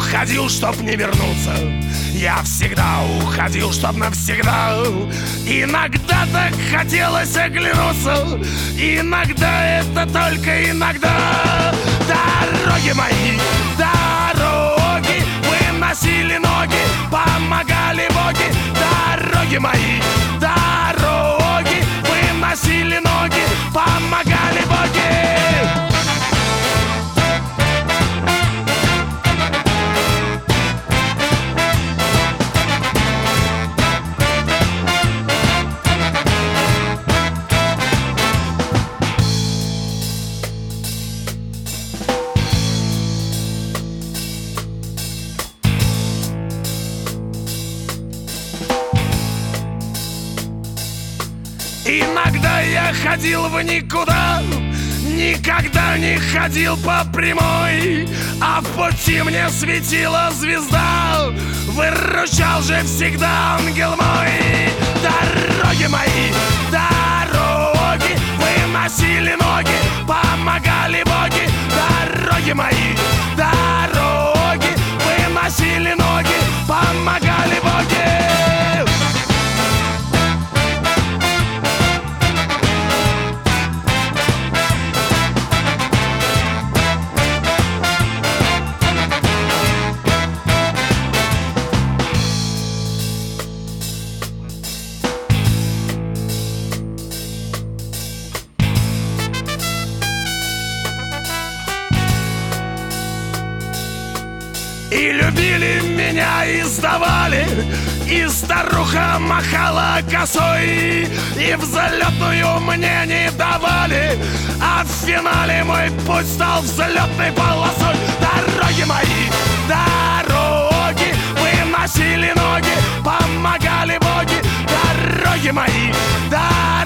уходил, чтоб не вернуться. Я всегда уходил, чтоб навсегда. Иногда так хотелось оглянуться, иногда это только иногда. Дороги мои, дороги, выносили ноги, помогали боги. Дороги мои, дороги, выносили ноги, помогали боги. Иногда я ходил в никуда, никогда не ходил по прямой, а в пути мне светила звезда, выручал же всегда ангел мой. Дороги мои, дороги, выносили ноги, помогали боги. Дороги мои, дороги, выносили ноги, помогали боги. И любили меня, и сдавали, и старуха махала косой, и взлетную мне не давали, а в финале мой путь стал взлетной полосой. Дороги мои, дороги, выносили ноги, помогали боги. Дороги мои, дороги.